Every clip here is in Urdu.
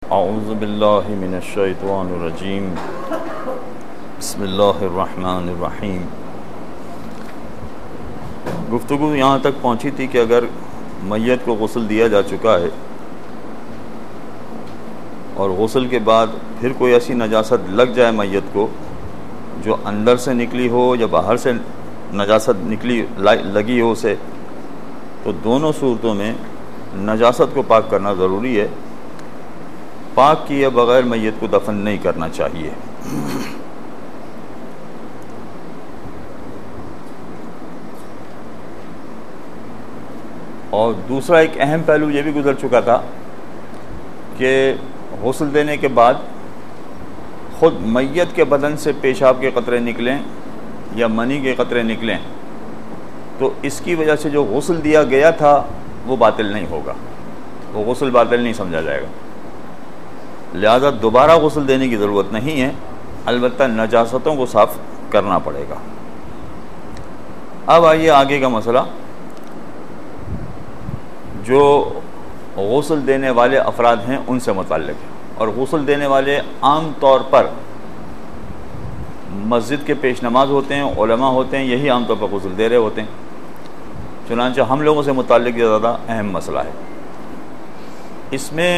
اعوذ باللہ من الشیطان الرجیم بسم اللہ الرحمن الرحیم۔ گفتگو یہاں تک پہنچی تھی کہ اگر میت کو غسل دیا جا چکا ہے اور غسل کے بعد پھر کوئی ایسی نجاست لگ جائے میت کو جو اندر سے نکلی ہو یا باہر سے نجاست لگی ہو اسے، تو دونوں صورتوں میں نجاست کو پاک کرنا ضروری ہے۔ پاک کیے بغیر میت کو دفن نہیں کرنا چاہیے۔ اور دوسرا ایک اہم پہلو یہ بھی گزر چکا تھا کہ غسل دینے کے بعد خود میت کے بدن سے پیشاب کے قطرے نکلیں یا منی کے قطرے نکلیں تو اس کی وجہ سے جو غسل دیا گیا تھا وہ باطل نہیں ہوگا، وہ غسل باطل نہیں سمجھا جائے گا، لہذا دوبارہ غسل دینے کی ضرورت نہیں ہے، البتہ نجاستوں کو صاف کرنا پڑے گا۔ اب آئیے آگے کا مسئلہ جو غسل دینے والے افراد ہیں ان سے متعلق ہے، اور غسل دینے والے عام طور پر مسجد کے پیش نماز ہوتے ہیں، علماء ہوتے ہیں، یہی عام طور پر غسل دے رہے ہوتے ہیں، چنانچہ ہم لوگوں سے متعلق یہ زیادہ اہم مسئلہ ہے۔ اس میں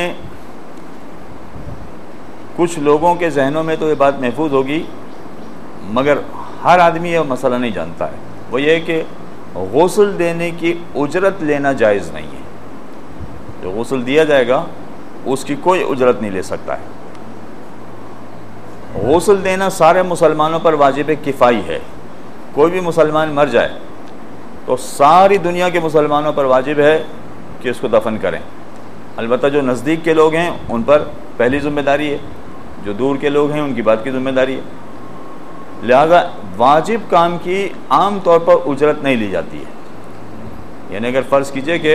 کچھ لوگوں کے ذہنوں میں تو یہ بات محفوظ ہوگی، مگر ہر آدمی یہ مسئلہ نہیں جانتا ہے، وہ یہ کہ غسل دینے کی اجرت لینا جائز نہیں ہے۔ جو غسل دیا جائے گا اس کی کوئی اجرت نہیں لے سکتا ہے۔ غسل دینا سارے مسلمانوں پر واجب کفائی ہے، کوئی بھی مسلمان مر جائے تو ساری دنیا کے مسلمانوں پر واجب ہے کہ اس کو دفن کریں، البتہ جو نزدیک کے لوگ ہیں ان پر پہلی ذمہ داری ہے، جو دور کے لوگ ہیں ان کی بات کی ذمہ داری ہے، لہذا واجب کام کی عام طور پر اجرت نہیں لی جاتی ہے۔ یعنی اگر فرض کیجئے کہ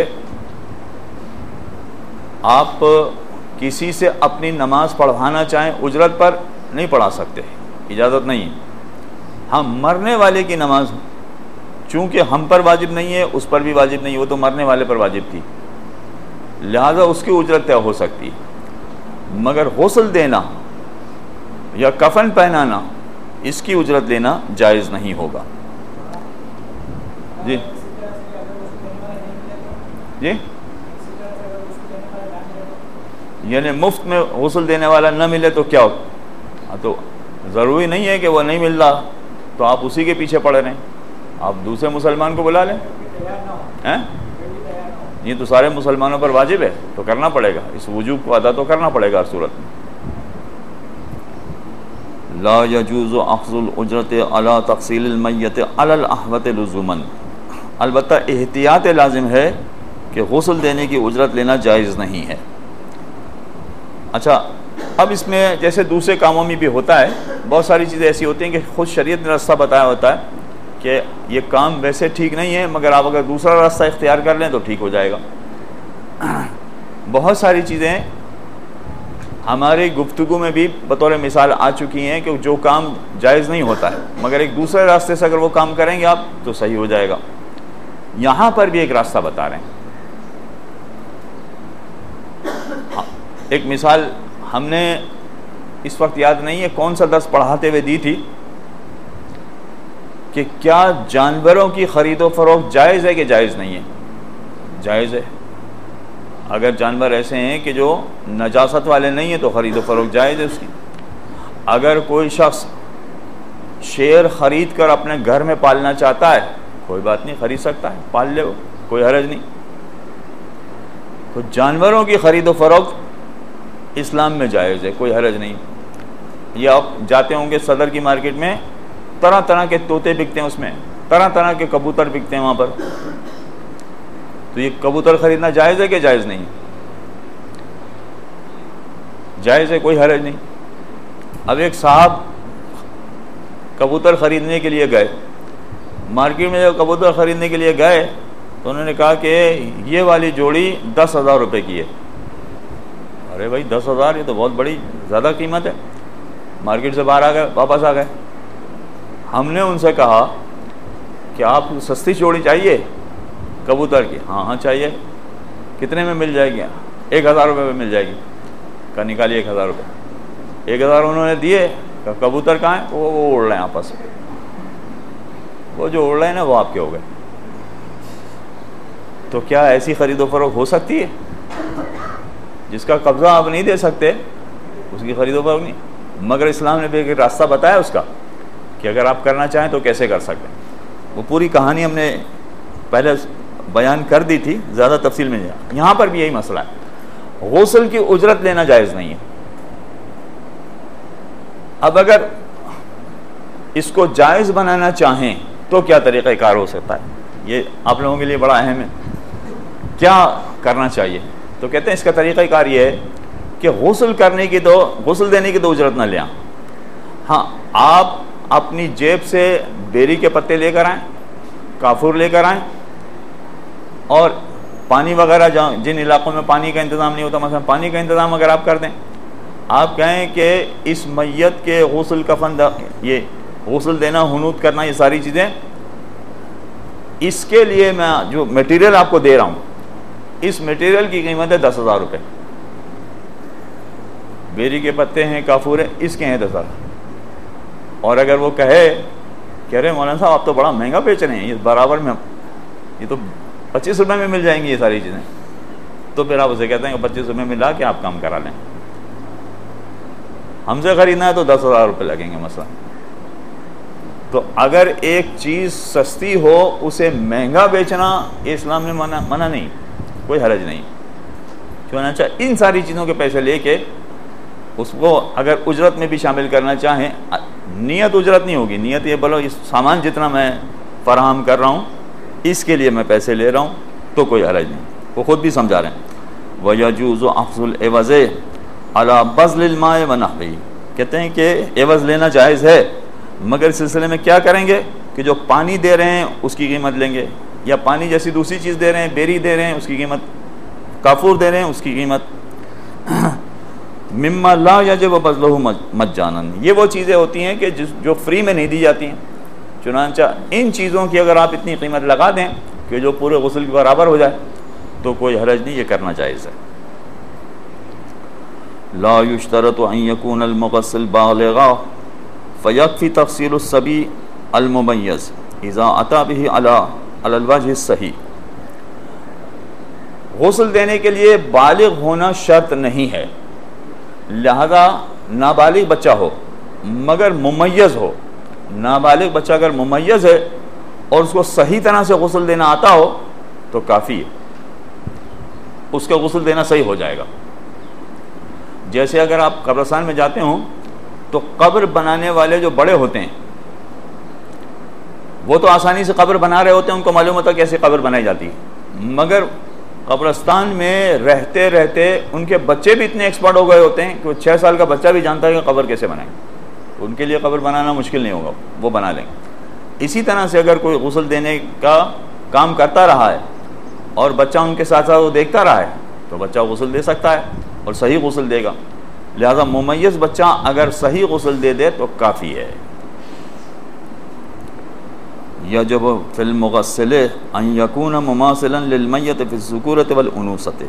آپ کسی سے اپنی نماز پڑھوانا چاہیں، اجرت پر نہیں پڑھا سکتے، اجازت نہیں ہے۔ ہم مرنے والے کی نماز چونکہ ہم پر واجب نہیں ہے، اس پر بھی واجب نہیں ہے، وہ تو مرنے والے پر واجب تھی، لہذا اس کی اجرت طے ہو سکتی ہے، مگر غسل دینا یا کفن پہنانا اس کی اجرت لینا جائز نہیں ہوگا۔ جی جی یعنی مفت میں غسل دینے والا نہ ملے تو کیا ہو؟ تو ضروری نہیں ہے کہ وہ نہیں مل رہا تو آپ اسی کے پیچھے پڑے رہیں، آپ دوسرے مسلمان کو بلا لیں۔ یہ تو سارے مسلمانوں پر واجب ہے تو کرنا پڑے گا، اس وجوب کو ادا تو کرنا پڑے گا ہر صورت میں۔ لا يجوز اخذ الاجرت على تغسیل المیت على الاحوط لزوما، البتہ احتیاط لازم ہے کہ غسل دینے کی اجرت لینا جائز نہیں ہے۔ اچھا، اب اس میں جیسے دوسرے کاموں میں بھی ہوتا ہے، بہت ساری چیزیں ایسی ہوتی ہیں کہ خود شریعت نے راستہ بتایا ہوتا ہے کہ یہ کام ویسے ٹھیک نہیں ہے، مگر آپ اگر دوسرا راستہ اختیار کر لیں تو ٹھیک ہو جائے گا۔ بہت ساری چیزیں ہماری گفتگو میں بھی بطور مثال آ چکی ہیں کہ جو کام جائز نہیں ہوتا ہے مگر ایک دوسرے راستے سے اگر وہ کام کریں گے آپ تو صحیح ہو جائے گا۔ یہاں پر بھی ایک راستہ بتا رہے ہیں۔ ایک مثال ہم نے اس وقت یاد نہیں ہے کون سا درس پڑھاتے ہوئے دی تھی کہ کیا جانوروں کی خرید و فروخت جائز ہے کہ جائز نہیں ہے؟ جائز ہے۔ اگر جانور ایسے ہیں کہ جو نجاست والے نہیں ہیں تو خرید و فروخت جائز ہے اس کی۔ اگر کوئی شخص شیر خرید کر اپنے گھر میں پالنا چاہتا ہے کوئی بات نہیں، خرید سکتا ہے، پال لے، کوئی حرج نہیں۔ تو جانوروں کی خرید و فروخت اسلام میں جائز ہے، کوئی حرج نہیں۔ یہ آپ جاتے ہوں گے صدر کی مارکیٹ میں، طرح طرح کے طوطے بکتے ہیں، اس میں طرح طرح کے کبوتر بکتے ہیں وہاں پر، تو یہ کبوتر خریدنا جائز ہے کہ جائز نہیں؟ جائز ہے، کوئی حرج نہیں۔ اب ایک صاحب کبوتر خریدنے کے لیے گئے مارکیٹ میں، جب کبوتر خریدنے کے لیے گئے تو انہوں نے کہا کہ یہ والی جوڑی 10,000 روپے کی ہے۔ ارے بھائی 10,000 یہ تو بہت بڑی زیادہ قیمت ہے۔ مارکیٹ سے باہر آ گئے، واپس آ گئے۔ ہم نے ان سے کہا کہ آپ سستی جوڑی چاہیے کبوتر کی؟ ہاں ہاں چاہیے۔ کتنے میں مل جائے گی؟ 1,000 روپے میں مل جائے گی۔ کا نکالیے 1000 روپے. 1000 انہوں نے دیے. کبوتر کہاں ہیں؟ وہ اڑ رہے ہیں آپس میں. وہ جو اڑ رہے ہیں نا وہ آپ کے ہو گئے. تو کیا ایسی خرید و فروخت ہو سکتی ہے؟ جس کا قبضہ آپ نہیں دے سکتے اس کی خرید و فروخت نہیں. مگر اسلام نے بھی ایک راستہ بتایا اس کا کہ اگر آپ کرنا چاہیں تو کیسے کر سکتے ہیں. وہ پوری کہانی ہم نے پہلے بیان کر دی تھی, زیادہ تفصیل میں نہیں. یہاں پر بھی یہی مسئلہ ہے, غسل کی اجرت لینا جائز نہیں ہے. اب اگر اس کو جائز بنانا چاہیں تو کیا طریقہ کار ہو سکتا ہے؟ یہ آپ لوگوں کے لیے بڑا اہم ہے. کیا کرنا چاہیے؟ تو کہتے ہیں اس کا طریقہ کار یہ ہے کہ غسل دینے کی تو اجرت نہ لیں. ہاں, آپ اپنی جیب سے بیری کے پتے لے کر آئیں, کافور لے کر آئیں, اور پانی وغیرہ جن علاقوں میں پانی کا انتظام نہیں ہوتا, مثلا پانی کا انتظام اگر آپ کر دیں, آپ کہیں کہ اس میت کے غسل کفن یہ غسل دینا, حنوط کرنا, یہ ساری چیزیں, اس کے لیے میں جو میٹیریل آپ کو دے رہا ہوں اس میٹیریل کی قیمت ہے 10,000 روپے. بیری کے پتے ہیں, کافور ہیں, اس کے ہیں 10,000. اور اگر وہ کہے کہ ارے مولانا صاحب آپ تو بڑا مہنگا بیچ رہے ہیں, یہ برابر میں یہ تو 25 روپے میں مل جائیں گی یہ ساری چیزیں, تو پھر آپ اسے کہتے ہیں کہ 25 روپے میں لا کے آپ کام کرا لیں. ہم سے خریدنا ہے تو 10,000 روپے لگیں گے مثلا. تو اگر ایک چیز سستی ہو اسے مہنگا بیچنا یہ اسلام نے منع نہیں, کوئی حرج نہیں. چنانچہ ان ساری چیزوں کے پیسے لے کے اس کو اگر اجرت میں بھی شامل کرنا چاہیں, نیت اجرت نہیں ہوگی, نیت یہ بولو اس سامان جتنا میں فراہم کر رہا ہوں اس کے لیے میں پیسے لے رہا ہوں, تو کوئی حرج نہیں. وہ خود بھی سمجھا رہے ہیں. وَيَجُوزُ أَخْذُ الْعِوَزِ عَلَى بَذْلِ الْمَاءِ وَنَحْوِهِ, کہتے ہیں کہ عوض لینا جائز ہے, مگر اس سلسلے میں کیا کریں گے کہ جو پانی دے رہے ہیں اس کی قیمت لیں گے, یا پانی جیسی دوسری چیز دے رہے ہیں, بیری دے رہے ہیں اس کی قیمت, کافور دے رہے ہیں اس کی قیمت. مما لا یجب بذلہ مجانا, یہ وہ چیزیں ہوتی ہیں کہ جو فری میں نہیں دی جاتی ہیں. چنانچہ ان چیزوں کی اگر آپ اتنی قیمت لگا دیں کہ جو پورے غسل کے برابر ہو جائے تو کوئی حرج نہیں, یہ کرنا جائز ہے. لا یشترط ان یکون المغسل بالغا فیکفی تفصیل الصبی الممیز اذا اتی به علی الوجه الصحیح. غسل دینے کے لیے بالغ ہونا شرط نہیں ہے, لہذا نابالغ بچہ ہو مگر ممیز ہو. نابالغ بچہ اگر ممیز ہے اور اس کو صحیح طرح سے غسل دینا آتا ہو تو کافی ہے, اس کا غسل دینا صحیح ہو جائے گا. جیسے اگر آپ قبرستان میں جاتے ہوں تو قبر بنانے والے جو بڑے ہوتے ہیں وہ تو آسانی سے قبر بنا رہے ہوتے ہیں, ان کو معلوم ہوتا ہے کیسے قبر بنائی جاتی ہے, مگر قبرستان میں رہتے رہتے ان کے بچے بھی اتنے ایکسپرٹ ہو گئے ہوتے ہیں کہ وہ 6 سال کا بچہ بھی جانتا ہے کہ قبر کیسے بنائیں. ان کے لیے قبر بنانا مشکل نہیں ہوگا, وہ بنا لیں گے. اسی طرح سے اگر کوئی غسل دینے کا کام کرتا رہا ہے اور بچہ ان کے ساتھ ساتھ وہ دیکھتا رہا ہے تو بچہ غسل دے سکتا ہے اور صحیح غسل دے گا. لہذا ممیز بچہ اگر صحیح غسل دے دے تو کافی ہے. یجب فی المغسل ان یکون مماثلا للمیت فی الذکورۃ والانوثۃ.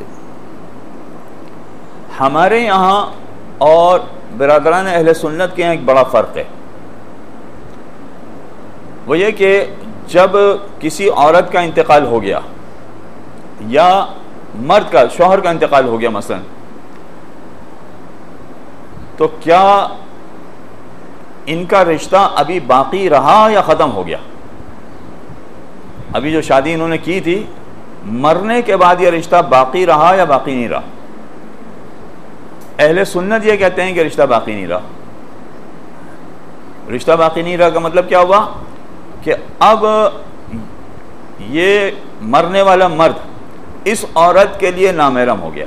ہمارے یہاں اور برادران اہل سنت کے یہاں ایک بڑا فرق ہے. وہ یہ کہ جب کسی عورت کا انتقال ہو گیا یا مرد کا, شوہر کا انتقال ہو گیا مثلا, تو کیا ان کا رشتہ ابھی باقی رہا یا ختم ہو گیا؟ ابھی جو شادی انہوں نے کی تھی, مرنے کے بعد یہ رشتہ باقی رہا یا باقی نہیں رہا؟ اہل سنت یہ کہتے ہیں کہ رشتہ باقی نہیں رہا. رشتہ باقی نہیں رہا کا مطلب کیا ہوا کہ اب یہ مرنے والا مرد اس عورت کے لیے نامحرم ہو گیا.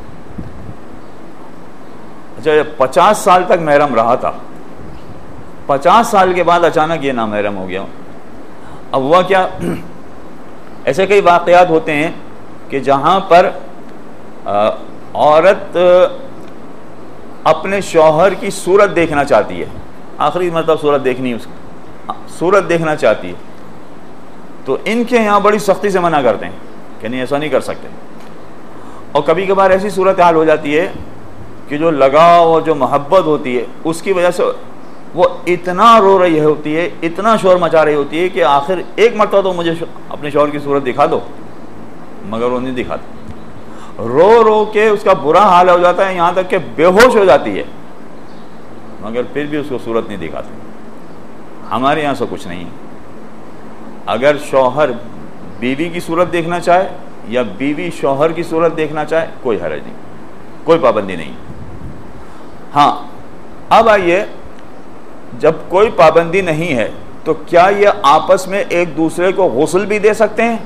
اچھا, 50 سال تک محرم رہا تھا, 50 سال کے بعد اچانک یہ نامحرم ہو گیا. اب ہوا کیا, ایسے کئی واقعات ہوتے ہیں کہ جہاں پر عورت اپنے شوہر کی صورت دیکھنا چاہتی ہے, آخری مرتبہ صورت دیکھنی ہے, اس کی صورت دیکھنا چاہتی ہے, تو ان کے یہاں بڑی سختی سے منع کرتے ہیں کہ نہیں ایسا نہیں کر سکتے. اور کبھی کبھار ایسی صورت حال ہو جاتی ہے کہ جو لگاؤ اور جو محبت ہوتی ہے اس کی وجہ سے وہ اتنا رو رہی ہوتی ہے، اتنا شور مچا رہی ہوتی ہے کہ آخر ایک مرتبہ تو مجھے اپنے شوہر کی صورت دکھا دو، مگر وہ نہیں دکھاتا، رو رو کے اس کا برا حال ہو جاتا ہے، یہاں تک کہ بے ہوش ہو جاتی ہے، مگر پھر بھی اس کو صورت نہیں دکھاتے۔ ہمارے یہاں سے کچھ نہیں ہے، اگر شوہر بیوی کی صورت دیکھنا چاہے یا بیوی شوہر کی صورت دیکھنا چاہے کوئی حرج نہیں، کوئی پابندی نہیں۔ ہاں اب آئیے، جب کوئی پابندی نہیں ہے تو کیا یہ آپس میں ایک دوسرے کو غسل بھی دے سکتے ہیں؟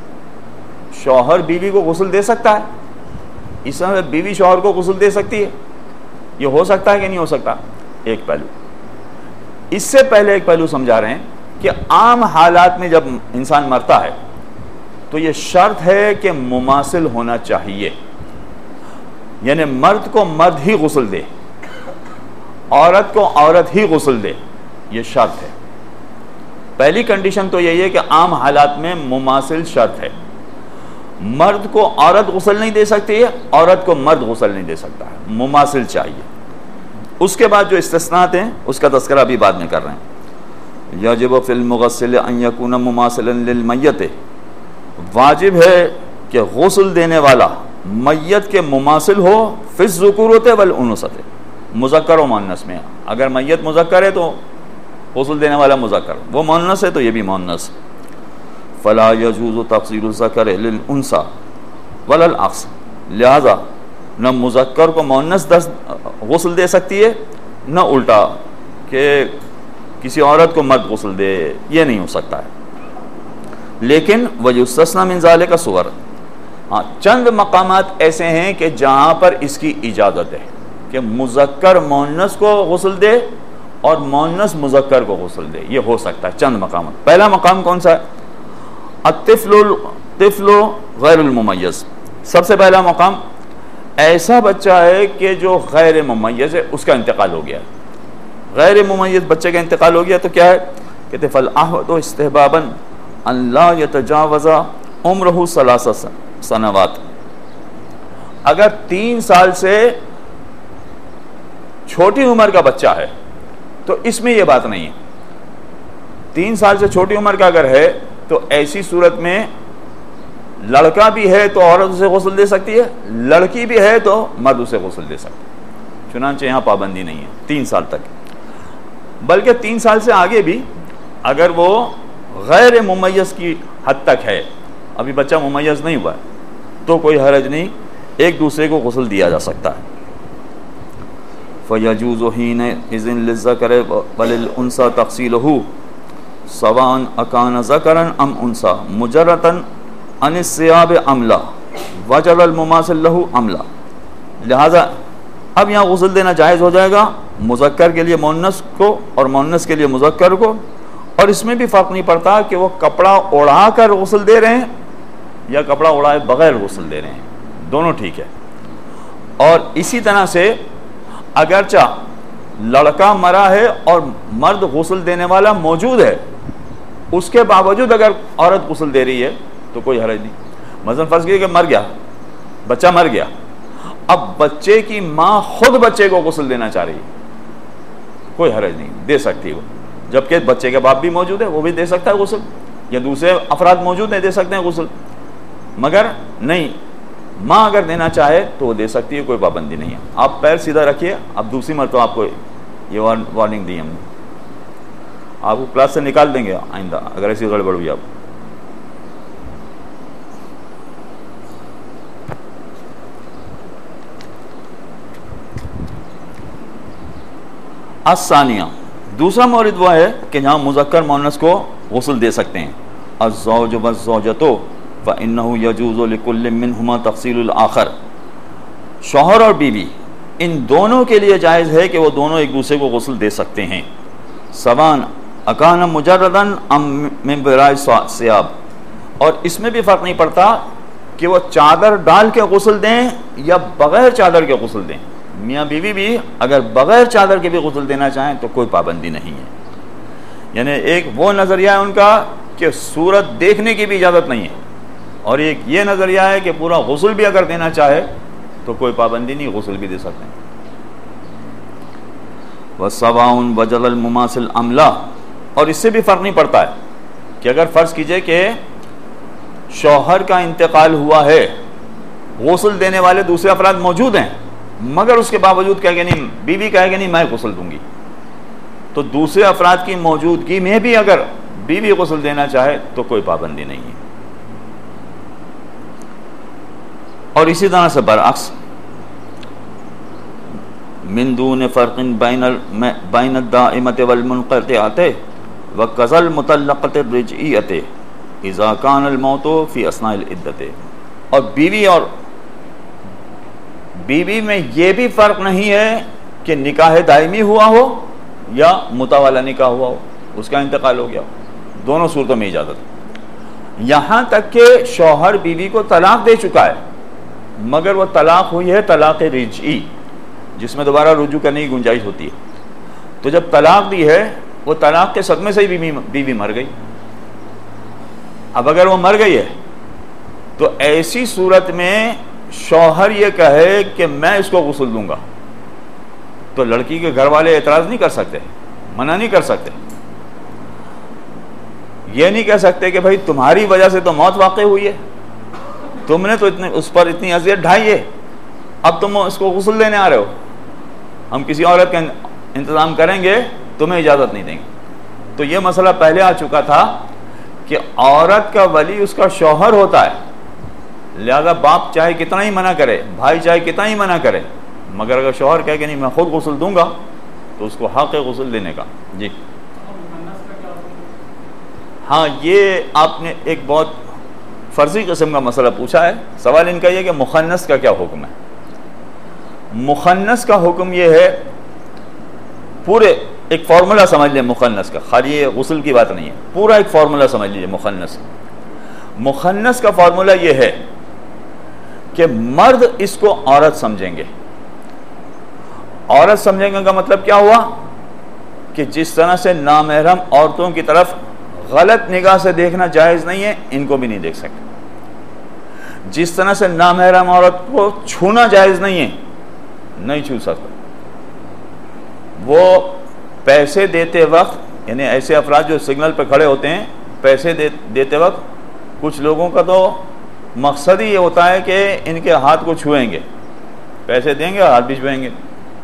شوہر بیوی کو غسل دے سکتا ہے، اس طرح بیوی شوہر کو غسل دے سکتی ہے؟ یہ ہو سکتا ہے کہ نہیں ہو سکتا؟ ایک پہلو۔ اس سے پہلے ایک پہلو سمجھا رہے ہیں کہ عام حالات میں جب انسان مرتا ہے تو یہ شرط ہے کہ مماثل ہونا چاہیے، یعنی مرد کو مرد ہی غسل دے، عورت کو عورت ہی غسل دے، یہ شرط ہے۔ پہلی کنڈیشن تو یہی ہے کہ عام حالات میں مماثل شرط ہے، مرد کو عورت غسل نہیں دے سکتی ہے، عورت کو مرد غسل نہیں دے سکتا ہے، مماثل چاہیے۔ اس کے بعد جو استثناءات ہیں اس کا تذکرہ بھی بعد میں کر رہے ہیں۔ یجب فی المغسل ان یکون مماثلا للمیت، واجب ہے کہ غسل دینے والا میت کے مماثل ہو فی الذکورۃ والانوثۃ، مذکر و مؤنث میں۔ اگر میت مذکر ہے تو غسل دینے والا مذکر، وہ مؤنث ہے تو یہ بھی مؤنث۔ فلا یجوز تفصیل الذکر للانثی ولا العکس، لہذا نہ مذکر کو مؤنث غسل دے سکتی ہے نہ الٹا کہ کسی عورت کو مرد غسل دے، یہ نہیں ہو سکتا ہے۔ لیکن ویستثنی من ذلک صور، ہاں چند مقامات ایسے ہیں کہ جہاں پر اس کی اجازت ہے کہ مذکر مؤنث کو غسل دے اور مؤنث مذکر کو غسل دے، یہ ہو سکتا ہے چند مقامات۔ پہلا مقام کون سا ہے؟ الطفل غیر الممیز، سب سے پہلا مقام ایسا بچہ ہے کہ جو غیر ممیز ہے، اس کا انتقال ہو گیا، غیر ممیز بچے کا انتقال ہو گیا تو کیا ہے؟ کہتے فالعہد استحبابا ان لا یتجاوز عمرہ 3 سنوات، اگر 3 سال سے چھوٹی عمر کا بچہ ہے تو اس میں یہ بات نہیں ہے۔ 3 سال سے چھوٹی عمر کا اگر ہے تو ایسی صورت میں لڑکا بھی ہے تو عورت اسے غسل دے سکتی ہے، لڑکی بھی ہے تو مرد اسے غسل دے سکتی ہے، چنانچہ یہاں پابندی نہیں ہے 3 سال تک۔ بلکہ 3 سال سے آگے بھی اگر وہ غیر ممیز کی حد تک ہے، ابھی بچہ ممیز نہیں ہوا ہے، تو کوئی حرج نہیں، ایک دوسرے کو غسل دیا جا سکتا ہے۔ فَيَجُوزُ حِينَئِذٍ لِلذَّكَرِ وَلِلْأُنثَىٰ تَفْصِيلُهُ سَوَاءً أَكَانَ ذَكَرًا أَمْ أُنثَىٰ مُجَرَّدًا عَنِ الثِّيَابِ أَمْ لَا وَجَبَ الْمُمَاثِلُ لَهُ أَمْ لَا، لہذا اب یہاں غسل دینا جائز ہو جائے گا مذکر کے لیے مؤنث کو اور مؤنث کے لیے مذکر کو، اور اس میں بھی فرق نہیں پڑتا کہ وہ کپڑا اڑا کر غسل دے رہے ہیں یا کپڑا اڑائے بغیر غسل دے رہے ہیں، دونوں ٹھیک ہے۔ اور اسی طرح سے اگرچہ لڑکا مرا ہے اور مرد غسل دینے والا موجود ہے، اس کے باوجود اگر عورت غسل دے رہی ہے تو کوئی حرج نہیں۔ مثلا فرض کیجیے کہ مر گیا بچہ، مر گیا، اب بچے کی ماں خود بچے کو غسل دینا چاہ رہی ہے، کوئی حرج نہیں، دے سکتی وہ، جبکہ بچے کے باپ بھی موجود ہے، وہ بھی دے سکتا ہے غسل، یا دوسرے افراد موجود ہیں دے سکتے ہیں غسل، مگر نہیں، ماں اگر دینا چاہے تو وہ دے سکتی ہے، کوئی پابندی نہیں ہے۔ آپ پیر سیدھا رکھیے، اب دوسری مرتبہ آپ کو یہ وارننگ دی ہم نے، آپ کو کلاس سے نکال دیں گے آئندہ اگر ایسی گڑبڑ ہوئی۔ آپ الثانیہ، دوسرا مورد وہ ہے کہ جہاں مذکر مؤنث کو غسل دے سکتے ہیں۔ الزوج والزوجۃ فإنه يجوز لكل منهما تفصيل الآخر، شوہر اور بیوی ان دونوں کے لیے جائز ہے کہ وہ دونوں ایک دوسرے کو غسل دے سکتے ہیں، سواء اکان مجردا ام من وراء ثياب، اور اس میں بھی فرق نہیں پڑتا کہ وہ چادر ڈال کے غسل دیں یا بغیر چادر کے غسل دیں، میاں بیوی بھی اگر بغیر چادر کے بھی غسل دینا چاہیں تو کوئی پابندی نہیں ہے۔ یعنی ایک وہ نظریہ ہے ان کا کہ صورت دیکھنے کی بھی اجازت نہیں ہے، اور ایک یہ نظریہ ہے کہ پورا غسل بھی اگر دینا چاہے تو کوئی پابندی نہیں، غسل بھی دے سکتے ہیں۔ وَسَوَاءٌ وَجَلَ الْمُمَاثِلُ أَمْ لَا، اور اس سے بھی فرق نہیں پڑتا ہے کہ اگر فرض کیجئے کہ شوہر کا انتقال ہوا ہے، غسل دینے والے دوسرے افراد موجود ہیں، مگر اس کے باوجود کہے گا نہیں، بیوی کہے گا نہیں میں غسل دوں گی، تو دوسرے افراد کی موجودگی میں بھی اگر بیوی غسل دینا چاہے تو کوئی پابندی نہیں ہے۔ اور اسی طرح سے برعکس، من دون فرق بین الدائمۃ والمنقطعۃ وکذا المطلقۃ الرجعیۃ اذا کان الموت فی اثناء العدۃ، اور بیوی میں یہ بھی فرق نہیں ہے کہ نکاح دائمی ہوا ہو یا متوالا نکاح ہوا ہو، اس کا انتقال ہو گیا ہو، دونوں صورتوں میں اجازت ہے۔ یہاں تک کہ شوہر بیوی کو طلاق دے چکا ہے، مگر وہ طلاق ہوئی ہے طلاق رجعی، جس میں دوبارہ رجوع کرنے کی گنجائش ہوتی ہے، تو جب طلاق دی ہے وہ طلاق کے صدمے سے ہی بیوی مر گئی۔ اب اگر وہ مر گئی ہے تو ایسی صورت میں شوہر یہ کہے کہ میں اس کو غسل دوں گا، تو لڑکی کے گھر والے اعتراض نہیں کر سکتے، منع نہیں کر سکتے، یہ نہیں کہہ سکتے کہ بھائی تمہاری وجہ سے تو موت واقع ہوئی ہے، تم نے تو اس پر اتنی اذیت ڈھائی ہے، اب تم اس کو غسل دینے آ رہے ہو، ہم کسی عورت کا انتظام کریں گے، تمہیں اجازت نہیں دیں گے۔ تو یہ مسئلہ پہلے آ چکا تھا کہ عورت کا ولی اس کا شوہر ہوتا ہے، لہذا باپ چاہے کتنا ہی منع کرے، بھائی چاہے کتنا ہی منع کرے، مگر اگر شوہر کہے کہ نہیں میں خود غسل دوں گا تو اس کو حق ہے غسل دینے کا۔ جی ہاں، یہ آپ نے ایک بہت فرضی قسم کا مسئلہ پوچھا ہے۔ سوال ان کا یہ کہ مخنث کا کیا حکم ہے۔ مخنث کا حکم یہ ہے، پورے ایک فارمولا سمجھ لیں مخنث کا، خالی یہ غسل کی بات نہیں ہے، پورا ایک فارمولا سمجھ لیجیے مخنث کا فارمولا یہ ہے کہ مرد اس کو عورت سمجھیں گے۔ عورت سمجھیں گے کا مطلب کیا ہوا کہ جس طرح سے نامحرم عورتوں کی طرف غلط نگاہ سے دیکھنا جائز نہیں ہے، ان کو بھی نہیں دیکھ سکتے۔ جس طرح سے نامحرم عورت کو چھونا جائز نہیں ہے، نہیں چھو سکتا۔ وہ پیسے دیتے وقت، یعنی ایسے افراد جو سگنل پہ کھڑے ہوتے ہیں، پیسے دیتے وقت کچھ لوگوں کا تو مقصد ہی یہ ہوتا ہے کہ ان کے ہاتھ کو چھوئیں گے، پیسے دیں گے اور ہاتھ بھی چھوئیں گے،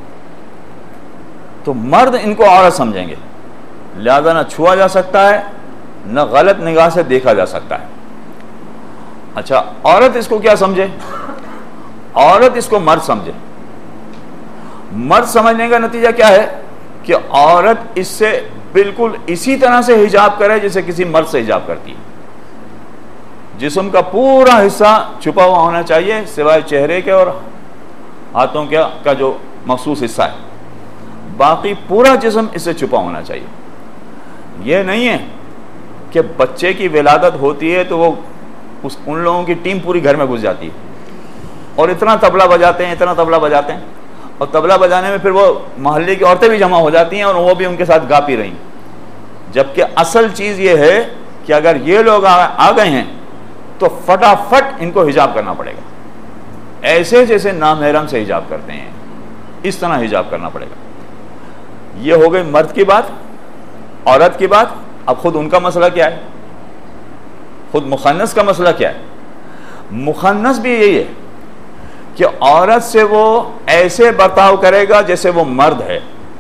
تو مرد ان کو عورت سمجھیں گے، لہذا نہ چھوا جا سکتا ہے نہ غلط نگاہ سے دیکھا جا سکتا ہے۔ اچھا، عورت اس کو کیا سمجھے؟ عورت اس کو مرد سمجھے۔ مرد سمجھنے کا نتیجہ کیا ہے کہ عورت اس سے بالکل اسی طرح سے حجاب کرے جیسے کسی مرد سے حجاب کرتی ہے۔ جسم کا پورا حصہ چھپا ہوا ہونا چاہیے سوائے چہرے کے اور ہاتھوں کا جو مخصوص حصہ ہے، باقی پورا جسم اس سے چھپا ہونا چاہیے۔ یہ نہیں ہے کہ بچے کی ولادت ہوتی ہے تو وہ ان لوگوں کی ٹیم پوری گھر میں گھس جاتی ہے اور اتنا طبلہ بجاتے ہیں، اور طبلہ بجانے میں پھر وہ محلے کی عورتیں بھی جمع ہو جاتی ہیں اور وہ بھی ان کے ساتھ گا پی رہی ہیں، جبکہ اصل چیز یہ ہے کہ اگر یہ لوگ آ گئے ہیں تو فٹافٹ ان کو حجاب کرنا پڑے گا، ایسے جیسے نامحرم سے حجاب کرتے ہیں اس طرح حجاب کرنا پڑے گا۔ یہ ہو گئی مرد کی بات۔ عورت کی بات، اب خود ان کا مسئلہ کیا ہے، خود مخنث کا مسئلہ کیا ہے؟ مخنث بھی یہی ہے کہ عورت سے وہ ایسے برتاؤ کرے گا جیسے وہ مرد ہے،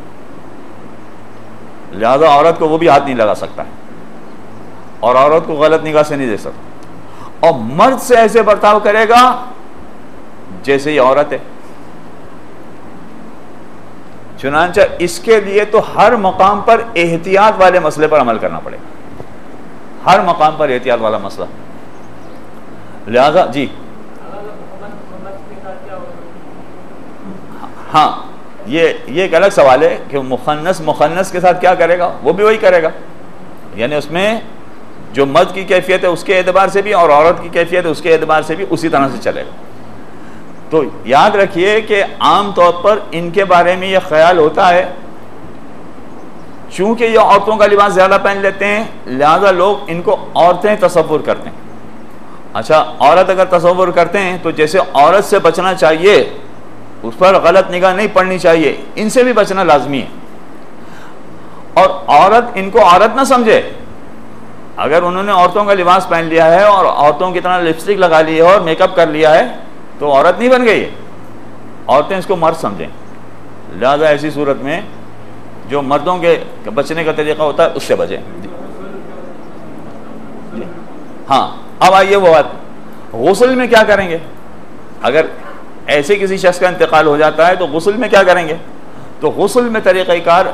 لہذا عورت کو وہ بھی ہاتھ نہیں لگا سکتا ہے اور عورت کو غلط نگاہ سے نہیں دیکھ سکتا، اور مرد سے ایسے برتاؤ کرے گا جیسے یہ عورت ہے۔ چنانچہ اس کے لیے تو ہر مقام پر احتیاط والے مسئلے پر عمل کرنا پڑے گا، ہر مقام پر احتیاط والا مسئلہ۔ لہذا جی ہاں، یہ ایک الگ سوال ہے کہ مخنث کے ساتھ کیا کرے گا، وہ بھی وہی کرے گا، یعنی اس میں جو مرد کی کیفیت ہے اس کے اعتبار سے بھی اور عورت کی کیفیت ہے اس کے اعتبار سے بھی اسی طرح سے چلے گا۔ تو یاد رکھیے کہ عام طور پر ان کے بارے میں یہ خیال ہوتا ہے چونکہ یہ عورتوں کا لباس زیادہ پہن لیتے ہیں لہذا لوگ ان کو عورتیں تصور کرتے ہیں۔ اچھا، عورت اگر تصور کرتے ہیں تو جیسے عورت سے بچنا چاہیے، اس پر غلط نگاہ نہیں پڑنی چاہیے، ان سے بھی بچنا لازمی ہے۔ اور عورت ان کو عورت نہ سمجھے. اگر انہوں نے عورتوں کا لباس پہن لیا ہے اور عورتوں کی طرح لپسٹک لگا لی ہے اور میک اپ کر لیا ہے تو عورت نہیں بن گئی. عورتیں اس کو مرد سمجھیں. لہذا ایسی صورت میں جو مردوں کے بچنے کا طریقہ ہوتا ہے اس سے بچیں. ہاں اب آئیے وہ بات, غسل میں کیا کریں گے؟ اگر ایسے کسی شخص کا انتقال ہو جاتا ہے تو غسل میں کیا کریں گے؟ تو غسل میں طریقہ کار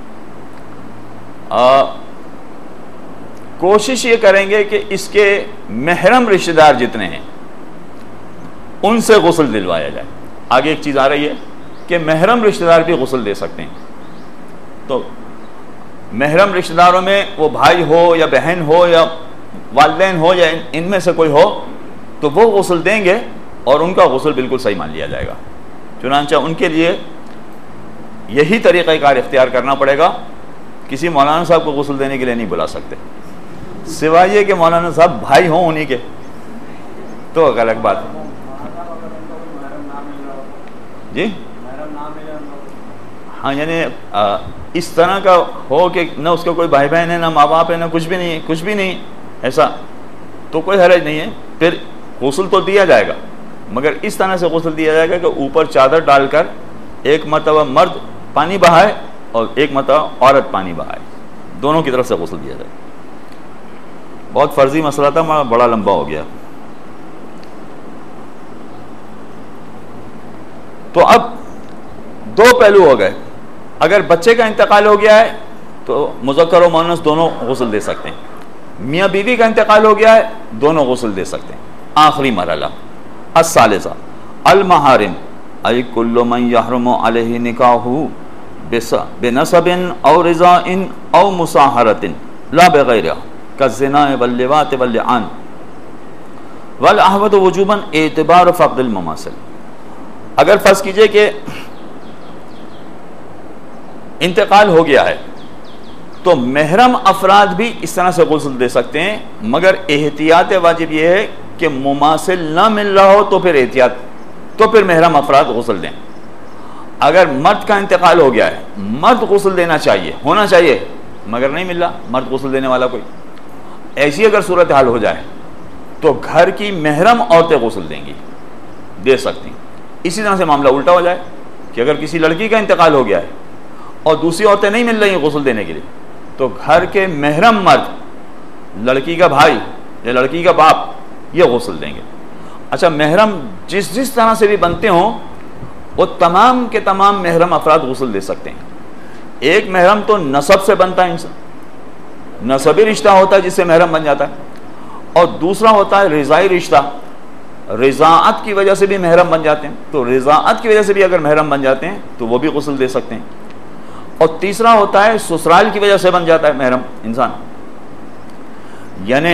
کوشش یہ کریں گے کہ اس کے محرم رشتہ دار جتنے ہیں ان سے غسل دلوایا جائے. آگے ایک چیز آ رہی ہے کہ محرم رشتہ دار بھی غسل دے سکتے ہیں. تو محرم رشتہ داروں میں وہ بھائی ہو یا بہن ہو یا والدین ہو یا ان میں سے کوئی ہو تو وہ غسل دیں گے اور ان کا غسل بالکل صحیح مان لیا جائے گا. چنانچہ ان کے لیے یہی طریقہ کار اختیار کرنا پڑے گا. کسی مولانا صاحب کو غسل دینے کے لیے نہیں بلا سکتے, سوائے یہ کہ مولانا صاحب بھائی ہوں انہی کے, تو ایک الگ بات ہے. جی ہاں, یعنی اس طرح کا ہو کہ نہ اس کا کوئی بھائی بہن ہے, نہ ماں باپ ہے, نہ کچھ بھی نہیں ایسا, تو کوئی حرج نہیں ہے. پھر غسل تو دیا جائے گا مگر اس طرح سے غسل دیا جائے گا کہ اوپر چادر ڈال کر ایک مرتبہ مرد پانی بہائے اور ایک مرتبہ عورت پانی بہائے, دونوں کی طرف سے غسل دیا جائے. بہت فرضی مسئلہ تھا, بڑا لمبا ہو گیا. تو اب دو پہلو ہو گئے. اگر بچے کا انتقال ہو گیا ہے تو مذکر و مؤنث دونوں غسل دے سکتے ہیں. میاں بیوی کا انتقال ہو گیا ہے دونوں غسل دے سکتے ہیں. آخری مرحلہ الثالثہ المحارم ای کل من یحرم علیہ نکاح بنسب او رضاء او مصاہرۃ لا بغیرہ کالزنا واللواط واللعان والاحوط وجوبا اعتبار فقد المماثل. اگر فرض کیجئے کہ انتقال ہو گیا ہے تو محرم افراد بھی اس طرح سے غسل دے سکتے ہیں, مگر احتیاط واجب یہ ہے کہ مماثل نہ مل رہا ہو تو پھر احتیاط, تو پھر محرم افراد غسل دیں. اگر مرد کا انتقال ہو گیا ہے, مرد غسل دینا چاہیے, ہونا چاہیے, مگر نہیں مل رہا مرد غسل دینے والا کوئی, ایسی اگر صورتحال ہو جائے تو گھر کی محرم عورتیں غسل دیں گی, دے سکتی. اسی طرح سے معاملہ الٹا ہو جائے کہ اگر کسی لڑکی کا انتقال ہو گیا ہے اور دوسری عورتیں نہیں مل رہی ہیں غسل دینے کے لیے تو گھر کے محرم مرد, لڑکی کا بھائی یا لڑکی کا باپ, یہ غسل دیں گے. اچھا, محرم جس طرح سے بھی بنتے ہوں وہ تمام کے تمام محرم افراد غسل دے سکتے ہیں. ایک محرم تو نسب سے بنتا ہے, انسان نسبی رشتہ ہوتا ہے جس سے محرم بن جاتا ہے, اور دوسرا ہوتا ہے رضائی رشتہ, رضاعت کی وجہ سے بھی محرم بن جاتے ہیں. تو رضاعت کی وجہ سے بھی اگر محرم بن جاتے ہیں تو وہ بھی غسل دے سکتے ہیں. اور تیسرا ہوتا ہے سسرال کی وجہ سے بن جاتا ہے محرم انسان, یعنی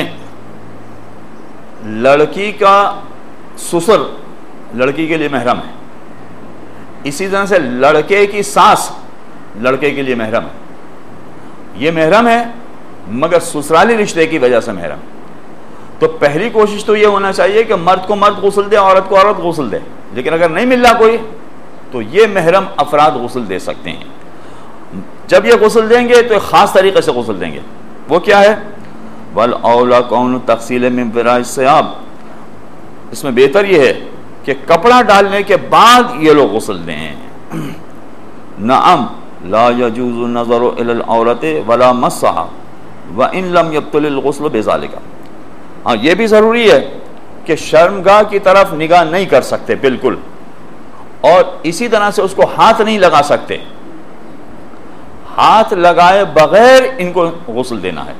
لڑکی کا سسر لڑکی کے لیے محرم ہے, اسی طرح سے لڑکے کی ساس لڑکے کے لیے محرم ہے. یہ محرم ہے مگر سسرالی رشتے کی وجہ سے محرم. تو پہلی کوشش تو یہ ہونا چاہیے کہ مرد کو مرد غسل دے, عورت کو عورت غسل دے, لیکن اگر نہیں مل رہا کوئی تو یہ محرم افراد غسل دے سکتے ہیں. جب یہ غسل دیں گے تو ایک خاص طریقے سے غسل دیں گے. وہ کیا ہے؟ والاولا کون تغسیل من وراء الثياب, اس میں بہتر یہ ہے کہ کپڑا ڈالنے کے بعد یہ لوگ غسل دیں. نعم لا يجوز النظر الى العورت ولا مسها وان لم يبطل الغسل بذلك. ہاں, یہ بھی ضروری ہے کہ شرمگاہ کی طرف نگاہ نہیں کر سکتے بالکل, اور اسی طرح سے اس کو ہاتھ نہیں لگا سکتے. ہاتھ لگائے بغیر ان کو غسل دینا ہے.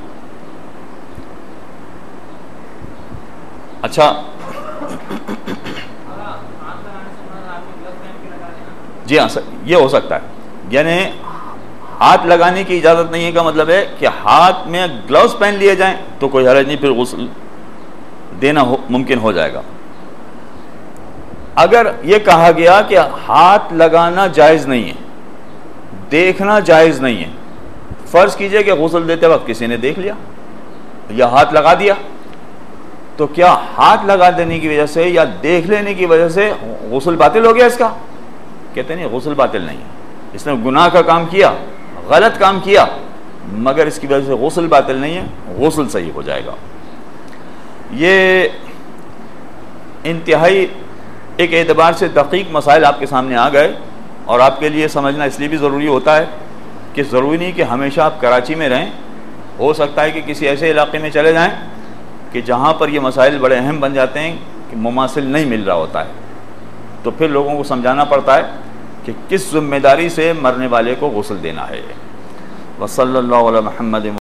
اچھا, جی ہاں یہ ہو سکتا ہے, یعنی ہاتھ لگانے کی اجازت نہیں ہے کا مطلب ہے کہ ہاتھ میں گلوز پہن لیے جائیں تو کوئی حرج نہیں, پھر غسل دینا ممکن ہو جائے گا. اگر یہ کہا گیا کہ ہاتھ لگانا جائز نہیں ہے, دیکھنا جائز نہیں ہے, فرض کیجئے کہ غسل دیتے وقت کسی نے دیکھ لیا یا ہاتھ لگا دیا, تو کیا ہاتھ لگا دینے کی وجہ سے یا دیکھ لینے کی وجہ سے غسل باطل ہو گیا اس کا؟ کہتے نہیں, غسل باطل نہیں ہے. اس نے گناہ کا کام کیا, غلط کام کیا, مگر اس کی وجہ سے غسل باطل نہیں ہے، غسل صحیح ہو جائے گا۔ یہ انتہائی ایک اعتبار سے دقیق مسائل آپ کے سامنے آ گئے، اور آپ کے لیے سمجھنا اس لیے بھی ضروری ہوتا ہے کہ ضروری نہیں کہ ہمیشہ آپ کراچی میں رہیں، ہو سکتا ہے کہ کسی ایسے علاقے میں چلے جائیں کہ جہاں پر یہ مسائل بڑے اہم بن جاتے ہیں کہ مماثل نہیں مل رہا ہوتا ہے، تو پھر لوگوں کو سمجھانا پڑتا ہے کہ کس ذمہ داری سے مرنے والے کو غسل دینا ہے۔ وصلی اللہ علی محمد۔